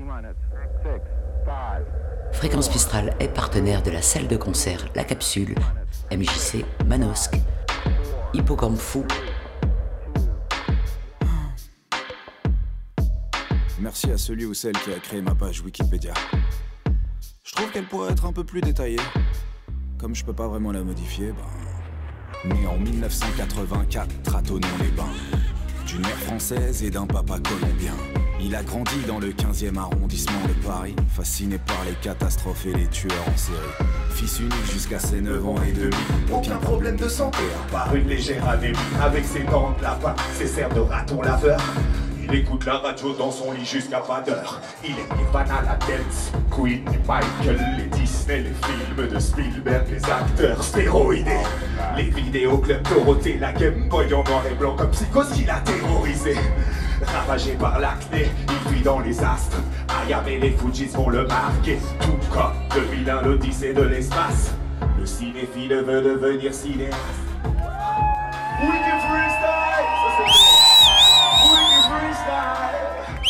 Fréquence Mistral est partenaire de la salle de concert La Capsule, MJC, Manosque, Hippocampe Fou. Merci à celui ou celle qui a créé ma page Wikipédia. Je trouve qu'elle pourrait être un peu plus détaillée. Comme je peux pas vraiment la modifier, né en 1984 à Thonon-les-Bains, d'une mère française et d'un papa colombien. Il a grandi dans le 15e arrondissement de Paris, fasciné par les catastrophes et les tueurs en série. Fils unique jusqu'à ses 9 ans et demi, aucun problème de santé, à part une légère anémie. Avec ses dents de lapin, ses serres de raton laveur. Il écoute la radio dans son lit jusqu'à pas d'heure. Il est Nirvana, la dance, Queen, Michael, les Disney, les films de Spielberg, les acteurs stéroïdés, les vidéoclubs Dorothée, la Game Boy en noir et blanc comme Psychose qui l'a terrorisé. Ravagé par l'acné, il vit dans les astres. Ayam et les Fujis vont le marquer. Tout comme 2001, l'Odyssée de l'espace. Le cinéphile veut devenir cinéaste. Wiki Freestyle, ça c'est Wiki Freestyle.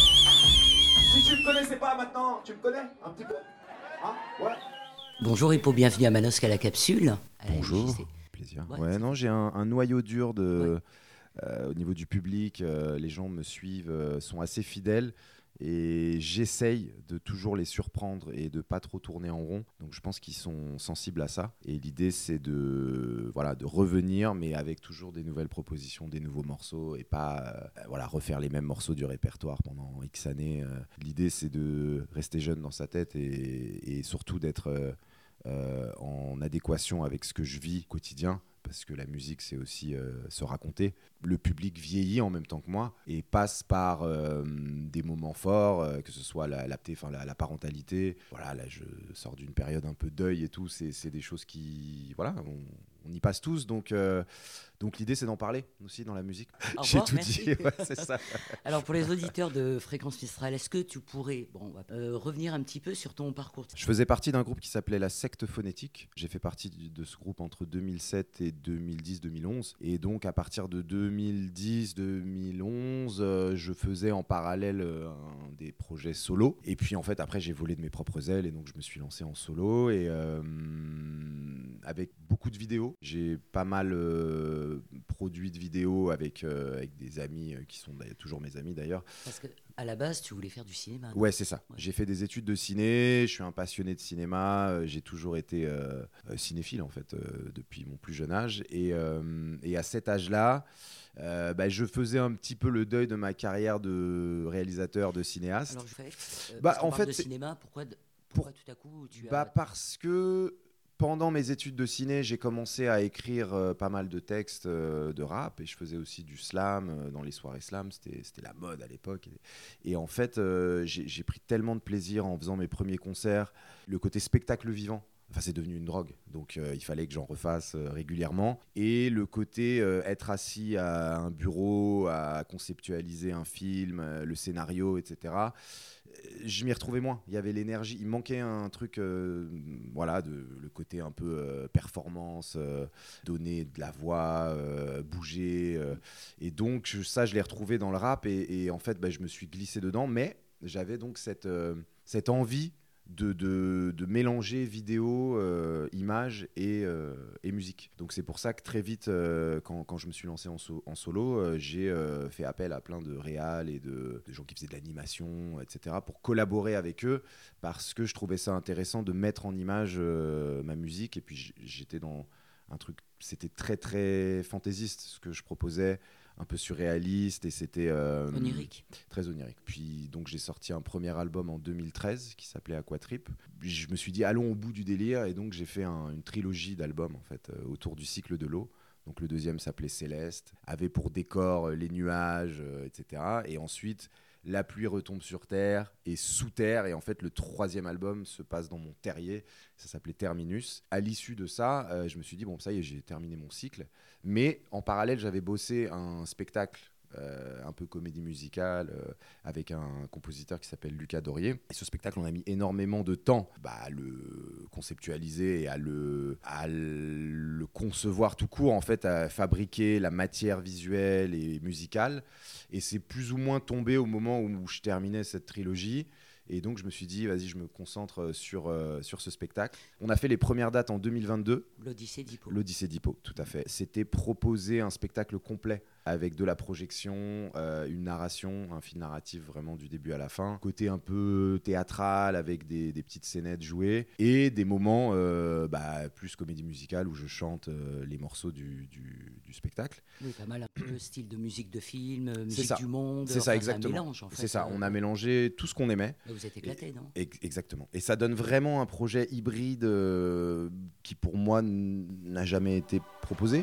Si tu me connaissais pas maintenant, tu me connais un petit peu, hein? Ouais. Bonjour Hippo, bienvenue à Manosque à la Capsule. Bonjour, plaisir. Ouais, non, j'ai un noyau dur de... Ouais. Au niveau du public, les gens me suivent, sont assez fidèles et j'essaye de toujours les surprendre et de pas trop tourner en rond. Donc je pense qu'ils sont sensibles à ça. Et l'idée, c'est de revenir, mais avec toujours des nouvelles propositions, des nouveaux morceaux et pas refaire les mêmes morceaux du répertoire pendant X années. L'idée, c'est de rester jeune dans sa tête et surtout d'être en adéquation avec ce que je vis au quotidien. Parce que la musique, c'est aussi se raconter. Le public vieillit en même temps que moi et passe par des moments forts, que ce soit la parentalité. Voilà, là, je sors d'une période un peu deuil et tout. C'est des choses qui... Voilà, on y passe tous. Donc l'idée, c'est d'en parler aussi dans la musique. J'ai tout merci. dit, ouais, c'est ça. Alors pour les auditeurs de Fréquence Mistral, est-ce que tu pourrais revenir un petit peu sur ton parcours? Je faisais partie d'un groupe qui s'appelait la Secte Phonétique. J'ai fait partie de ce groupe entre 2007 et 2010-2011. Et donc à partir de 2010-2011, je faisais en parallèle des projets solo. Et puis en fait après j'ai volé de mes propres ailes et donc je me suis lancé en solo et avec beaucoup de vidéos. J'ai pas mal produit de vidéos avec des amis qui sont toujours mes amis d'ailleurs. Parce qu'à la base, tu voulais faire du cinéma. Ouais, c'est ça. Ouais. J'ai fait des études de ciné, je suis un passionné de cinéma, j'ai toujours été cinéphile en fait depuis mon plus jeune âge. Et à cet âge-là, je faisais un petit peu le deuil de ma carrière de réalisateur, de cinéaste. Alors, en fait, de cinéma, pourquoi tout à coup tu as... Parce que pendant mes études de ciné, j'ai commencé à écrire pas mal de textes de rap et je faisais aussi du slam dans les soirées slam, c'était la mode à l'époque. Et en fait, j'ai pris tellement de plaisir en faisant mes premiers concerts, le côté spectacle vivant. Enfin, c'est devenu une drogue, donc il fallait que j'en refasse régulièrement. Et le côté être assis à un bureau, à conceptualiser un film, le scénario, etc., je m'y retrouvais moins. Il y avait l'énergie, il me manquait un truc, le côté un peu performance, donner de la voix, bouger. Et donc, ça, je l'ai retrouvé dans le rap et en fait, je me suis glissé dedans. Mais j'avais donc cette envie de mélanger vidéo, images et musique. Donc c'est pour ça que très vite, quand je me suis lancé en solo, j'ai fait appel à plein de réals et de gens qui faisaient de l'animation, etc. pour collaborer avec eux parce que je trouvais ça intéressant de mettre en image ma musique. Et puis j'étais dans un truc, c'était très très fantaisiste ce que je proposais, un peu surréaliste et c'était onirique. Très onirique. Puis donc j'ai sorti un premier album en 2013 qui s'appelait Aquatrip. Je me suis dit allons au bout du délire et donc j'ai fait une trilogie d'albums en fait autour du cycle de l'eau. Donc le deuxième s'appelait Céleste, avait pour décor les nuages, etc. Et ensuite la pluie retombe sur terre et sous terre. Et en fait, le troisième album se passe dans mon terrier. Ça s'appelait Terminus. À l'issue de ça, je me suis dit, bon, ça y est, j'ai terminé mon cycle. Mais en parallèle, j'avais bossé un spectacle un peu comédie musicale, avec un compositeur qui s'appelle Lucas Dorier. Et ce spectacle, on a mis énormément de temps à le conceptualiser et à le concevoir tout court, en fait, à fabriquer la matière visuelle et musicale. Et c'est plus ou moins tombé au moment où je terminais cette trilogie. Et donc, je me suis dit, vas-y, je me concentre sur ce spectacle. On a fait les premières dates en 2022. L'Odyssée d'Hippo. L'Odyssée d'Hippo, tout à fait. C'était proposer un spectacle complet avec de la projection, une narration, un fil narratif vraiment du début à la fin. Côté un peu théâtral avec des petites scénettes jouées et des moments plus comédie musicale où je chante les morceaux du spectacle. Oui, pas mal, un peu style de musique de film, musique ça. du monde. C'est ça, exactement. Un mélange, en fait. C'est ça, on a mélangé tout ce qu'on aimait. Vous êtes éclatés, non ? Exactement. Et ça donne vraiment un projet hybride qui, pour moi, n'a jamais été proposé.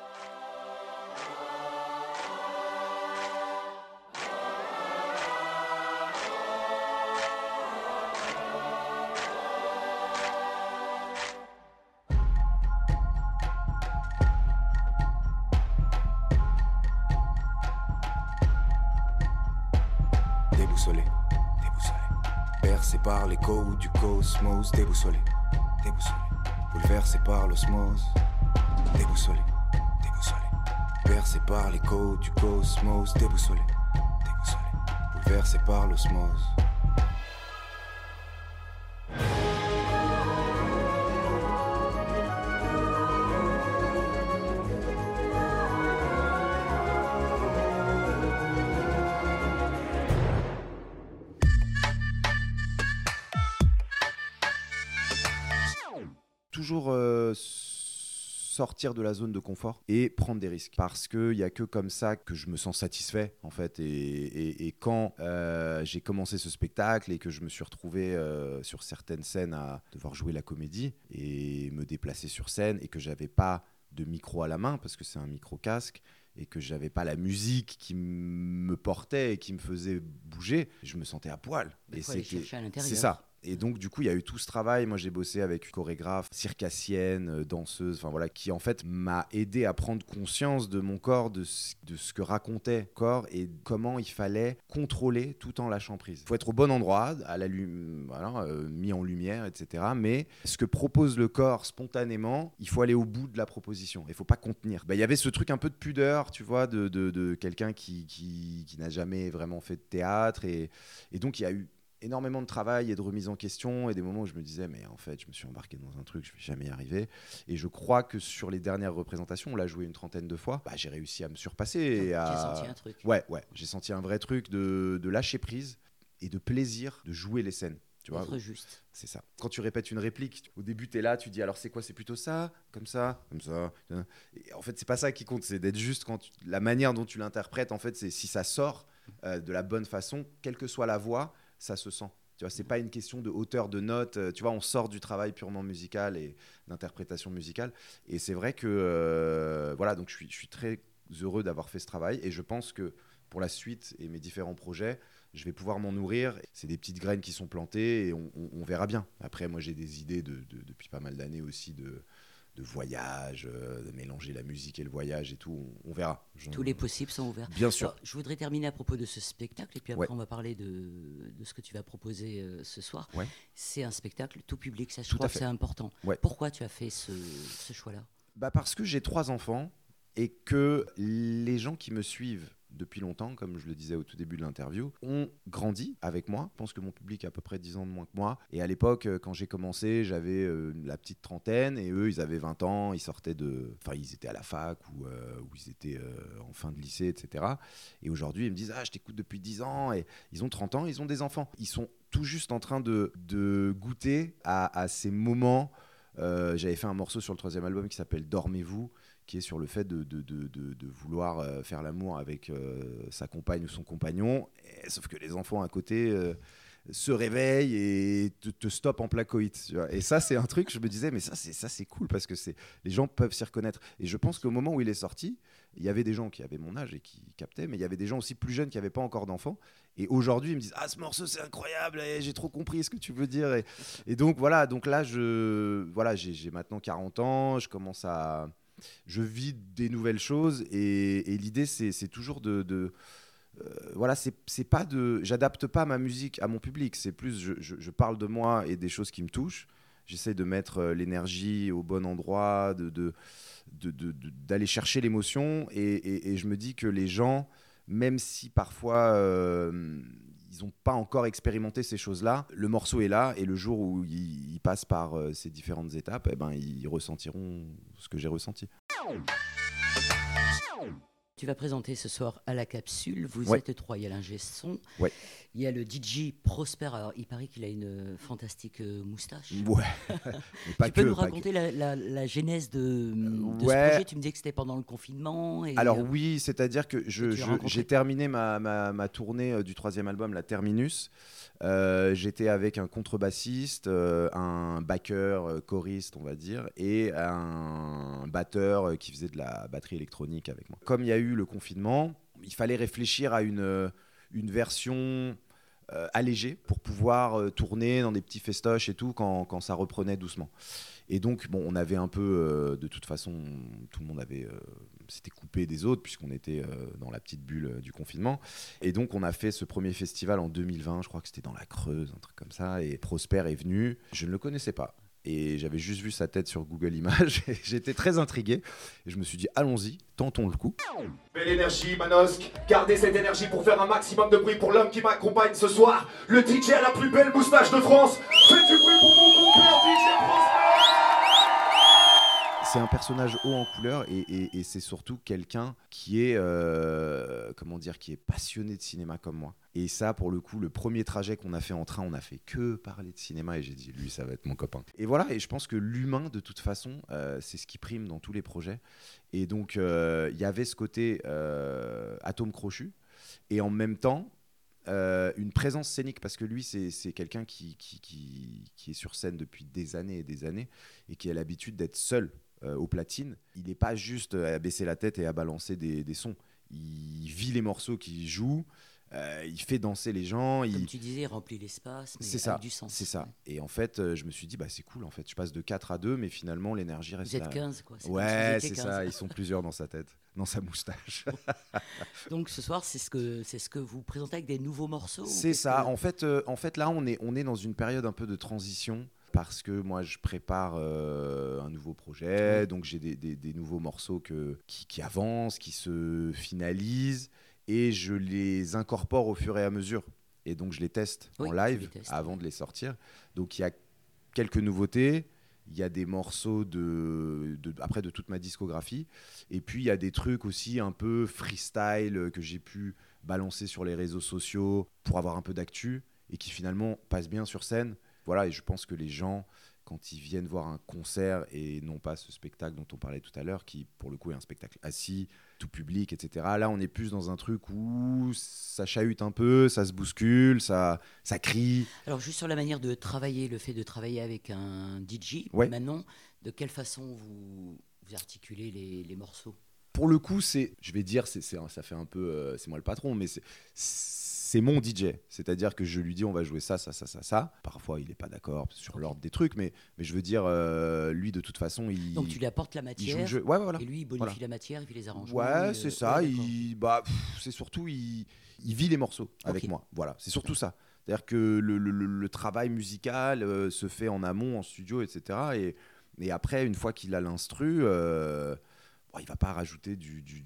Déboussolé, bercé par l'écho du cosmos, déboussolé, bouleversé par l'osmose, déboussolé, bercé par l'écho du cosmos, déboussolé, bouleversé par l'osmose. Toujours sortir de la zone de confort et prendre des risques, parce qu'il n'y a que comme ça que je me sens satisfait, en fait. Et quand j'ai commencé ce spectacle et que je me suis retrouvé sur certaines scènes à devoir jouer la comédie et me déplacer sur scène et que j'avais pas de micro à la main parce que c'est un micro casque et que j'avais pas la musique qui me portait et qui me faisait bouger, je me sentais à poil. Et c'est ça. Et donc, du coup, il y a eu tout ce travail. Moi, j'ai bossé avec une chorégraphe, circassienne, danseuse, qui en fait m'a aidé à prendre conscience de mon corps, de ce que racontait le corps et comment il fallait contrôler tout en lâchant prise. Il faut être au bon endroit, mis en lumière, etc. Mais ce que propose le corps spontanément, il faut aller au bout de la proposition. Il ne faut pas contenir. Il y avait ce truc un peu de pudeur, tu vois, de quelqu'un qui n'a jamais vraiment fait de théâtre. Et donc, il y a eu énormément de travail et de remise en question et des moments où je me disais mais en fait je me suis embarqué dans un truc, je vais jamais y arriver. Et je crois que sur les dernières représentations, on l'a joué une trentaine de fois, j'ai réussi à me surpasser. J'ai senti un truc. Ouais, j'ai senti un vrai truc de lâcher prise et de plaisir de jouer les scènes. Tu vois, être juste. C'est ça. Quand tu répètes une réplique, au début tu es là, tu dis alors c'est quoi, c'est plutôt ça, comme ça, comme ça. Et en fait c'est pas ça qui compte, c'est d'être juste la manière dont tu l'interprètes. En fait c'est si ça sort de la bonne façon, quelle que soit la voix, ça se sent. Tu vois, c'est pas une question de hauteur de note. Tu vois, on sort du travail purement musical et d'interprétation musicale. Et c'est vrai que donc je suis très heureux d'avoir fait ce travail. Et je pense que pour la suite et mes différents projets, je vais pouvoir m'en nourrir. C'est des petites graines qui sont plantées et on verra bien. Après, moi, j'ai des idées depuis pas mal d'années aussi de voyage, de mélanger la musique et le voyage et tout, on verra. Tous les possibles sont ouverts. Bien sûr. Alors, je voudrais terminer à propos de ce spectacle et puis après Ouais. on va parler de ce que tu vas proposer ce soir. Ouais. C'est un spectacle tout public, ça je Tout crois à que fait. c'est important. Ouais. Pourquoi tu as fait ce choix-là ? Parce que j'ai 3 enfants et que les gens qui me suivent depuis longtemps, comme je le disais au tout début de l'interview, ont grandi avec moi. Je pense que mon public a à peu près 10 ans de moins que moi. Et à l'époque, quand j'ai commencé, j'avais la petite trentaine et eux, ils avaient 20 ans, ils sortaient ils étaient à la fac ou ils étaient en fin de lycée, etc. Et aujourd'hui, ils me disent « Ah, je t'écoute depuis 10 ans » et ils ont 30 ans, ils ont des enfants. Ils sont tout juste en train de goûter à ces moments. J'avais fait un morceau sur le 3e album qui s'appelle « Dormez-vous » qui est sur le fait de vouloir faire l'amour avec sa compagne ou son compagnon, sauf que les enfants à côté se réveillent et te stoppent en plein coït. Tu vois. Et ça, c'est un truc, je me disais, mais ça c'est cool parce que les gens peuvent s'y reconnaître. Et je pense qu'au moment où il est sorti, il y avait des gens qui avaient mon âge et qui captaient, mais il y avait des gens aussi plus jeunes qui n'avaient pas encore d'enfants. Et aujourd'hui, ils me disent « Ah, ce morceau, c'est incroyable, j'ai trop compris ce que tu veux dire. » Et donc, voilà, donc là, j'ai maintenant 40 ans, je commence à je vis des nouvelles choses et l'idée c'est toujours voilà, c'est pas j'adapte pas ma musique à mon public, c'est plus je parle de moi et des choses qui me touchent. J'essaie de mettre l'énergie au bon endroit, d'aller chercher l'émotion et je me dis que les gens, même si parfois ils n'ont pas encore expérimenté ces choses-là, le morceau est là et le jour où ils passent par ces différentes étapes, eh ben, ils ressentiront ce que j'ai ressenti. Tu vas présenter ce soir à la capsule. Vous Ouais. êtes trois. Il y a l'ingé son. Ouais. Il y a le DJ Prosper. Alors, il paraît qu'il a une fantastique moustache. Ouais, mais pas Tu peux que, nous pas que. raconter la genèse de ce Ouais. projet? Tu me disais que c'était pendant le confinement. Et, Alors oui, c'est-à-dire que tu l'as rencontré. j'ai terminé ma tournée du 3e album, la Terminus. J'étais avec un contrebassiste, un backer, choriste, on va dire, et un batteur qui faisait de la batterie électronique avec moi. Comme il y a eu le confinement, il fallait réfléchir à une version allégée pour pouvoir tourner dans des petits festoches et tout quand ça reprenait doucement. Et donc, bon, on avait un peu, de toute façon, tout le monde s'était coupé des autres puisqu'on était dans la petite bulle du confinement. Et donc, on a fait ce premier festival en 2020, je crois que c'était dans la Creuse, un truc comme ça. Et Prosper est venu, je ne le connaissais pas. Et j'avais juste vu sa tête sur Google Images et j'étais très intrigué. Et je me suis dit, allons-y, tentons le coup. Belle énergie, Manosque. Gardez cette énergie pour faire un maximum de bruit pour l'homme qui m'accompagne ce soir. Le DJ à la plus belle moustache de France. Faites du bruit pour mon compère DJ Prosper. C'est un personnage haut en couleur et c'est surtout quelqu'un qui est, qui est passionné de cinéma comme moi. Et ça, pour le coup, le premier trajet qu'on a fait en train, on a fait que parler de cinéma et j'ai dit, lui, ça va être mon copain. Et voilà, et je pense que l'humain, de toute façon, c'est ce qui prime dans tous les projets. Et donc, il y avait ce côté atome crochu et en même temps, une présence scénique, parce que lui, c'est quelqu'un qui est sur scène depuis des années et qui a l'habitude d'être seul. Aux platines, il n'est pas juste à baisser la tête et à balancer des sons. Il vit les morceaux qu'il joue, il fait danser les gens. Comme tu disais, il remplit l'espace, mais c'est avec ça, du sens. c'est ça. Et en fait, je me suis dit, c'est cool. En fait, je passe de 4 à 2, mais finalement, l'énergie reste Vous êtes là. 15, quoi. C'est Ouais, c'est 15. ça. Ils sont plusieurs dans sa tête, dans sa moustache. Donc ce soir, c'est ce que vous présentez avec des nouveaux morceaux. C'est ça. En fait, là, on est dans une période un peu de transition. Parce que moi, je prépare un nouveau projet, donc j'ai des nouveaux morceaux qui avancent, qui se finalisent, et je les incorpore au fur et à mesure. Et donc, je les teste en live avant de les sortir. Donc, il y a quelques nouveautés, il y a des morceaux après de toute ma discographie, et puis il y a des trucs aussi un peu freestyle que j'ai pu balancer sur les réseaux sociaux pour avoir un peu d'actu, et qui finalement passent bien sur scène. Voilà, et je pense que les gens, quand ils viennent voir un concert et non pas ce spectacle dont on parlait tout à l'heure, qui pour le coup est un spectacle assis, tout public, etc. Là, on est plus dans un truc où ça chahute un peu, ça se bouscule, ça crie. Alors, juste sur la manière de travailler, le fait de travailler avec un DJ, Ouais. Manon, de quelle façon vous articulez les morceaux? Pour le coup, ça fait un peu, c'est moi le patron, mais c'est mon DJ. C'est-à-dire que je lui dis, on va jouer ça. Parfois, il n'est pas d'accord sur l'ordre des trucs, mais je veux dire, lui, de toute façon, Donc, tu lui apportes la matière, ouais, voilà. et lui, il bonifie la matière, il fait les arrangements. Ouais, c'est ça. C'est surtout, il vit les morceaux avec moi. Voilà, c'est surtout ça. C'est-à-dire que le travail musical se fait en amont, en studio, etc. Et après, une fois qu'il a l'instru... il va pas rajouter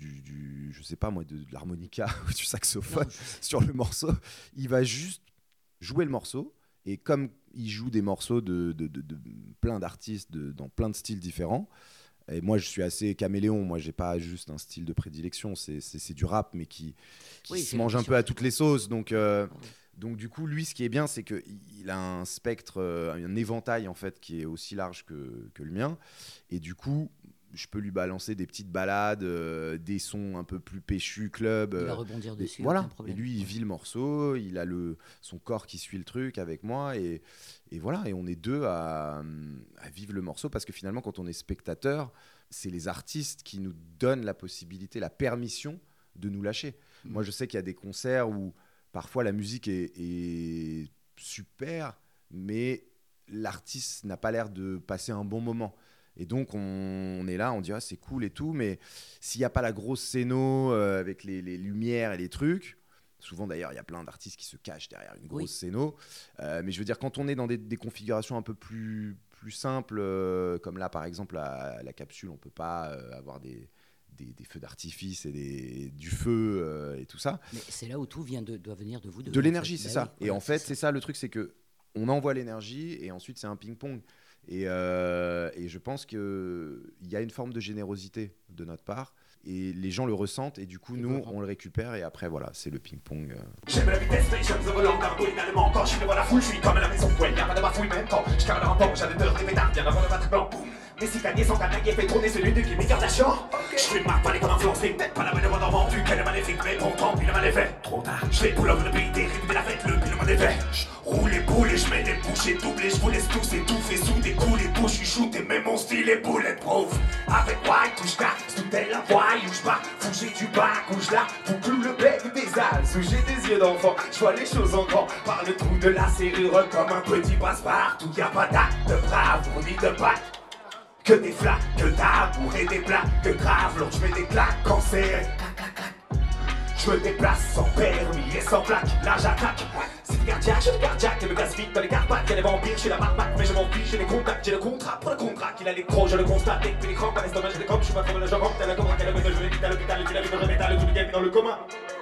je sais pas moi, de l'harmonica ou du saxophone sur le morceau. Il va juste jouer le morceau, et comme il joue des morceaux de plein d'artistes dans plein de styles différents, et moi je suis assez caméléon, moi j'ai pas juste un style de prédilection, c'est du rap mais qui se mange un peu à toutes les sauces, donc du coup lui, ce qui est bien, c'est qu'il a un spectre, un éventail en fait qui est aussi large que le mien, et du coup je peux lui balancer des petites balades, des sons un peu plus péchus, club. Il va rebondir dessus, voilà. aucun problème. Et lui, il vit le morceau, il a son corps qui suit le truc avec moi, et voilà. Et on est deux à vivre le morceau, parce que finalement, quand on est spectateur, c'est les artistes qui nous donnent la possibilité, la permission de nous lâcher. Moi, je sais qu'il y a des concerts où parfois la musique est super, mais l'artiste n'a pas l'air de passer un bon moment. Et donc on est là, on dit c'est cool et tout, mais s'il n'y a pas la grosse scéno avec les lumières et les trucs, souvent d'ailleurs il y a plein d'artistes qui se cachent derrière une grosse scéno, mais je veux dire quand on est dans des configurations un peu plus simples, comme là par exemple à la capsule, on ne peut pas avoir des feux d'artifice et du feu et tout ça. Mais c'est là où tout doit venir de vous. De l'énergie, c'est ça. Oui, et en fait, c'est ça le truc, c'est qu'on envoie l'énergie et ensuite c'est un ping-pong. Et je pense qu'il y a une forme de générosité de notre part et les gens le ressentent et du coup nous on le récupère et après voilà c'est le ping-pong. J'aime la vitesse, mais j'aime le volant d'un également. Quand je suis devant la foule, je suis comme à la maison. Ouais, y'a pas de bafouille même temps. Je carre un pont, j'ai des des pétards, bien avant le battre blanc. Mais si gagner sans gagner, fait tourner celui de qui m'écarte d'achat. Je fais ma palais comme influencé, peut-être pas la bonne voix vendu. Quelle est maléfique, mais pourtant, puis le mal est fait. Trop tard, je fais pull-up le pays, récupérer la fête, le bilan est fait. Roule les boules et je mets des bouchées doubles et je vous laisse tous étouffer sous des coups, les bouches, je shoot et même mon style est bulletproof. Avec white, touche là, tout est la voix, où pas, fouger du bas, couche là, vous cloue le bec des as, où j'ai des yeux d'enfant, je vois les choses en grand, par le trou de la serrure comme un petit passe-partout, y'a pas d'acte de brave, on dit de bac. Que des flaques, que d'amour et des plaques, que grave, lorsque je mets des claques quand c'est je me déplace sans permis et sans plaque, là j'attaque. C'est cardiaque, je suis cardiaque, et me casse vite dans les Carpates. Y'a des vampires, je suis la marmaque, mais je m'en fiche, j'ai les contacts, j'ai le contrat pour le contrat. Qu'il a les crocs, je le constate, et puis les crampes à l'estomac, j'ai des crampes, je suis pas comme le genre, t'as la cobra, qu'elle a besoin, je l'ai dit à l'hôpital, et tu l'as vu dans le métal, tout le game dans le commun.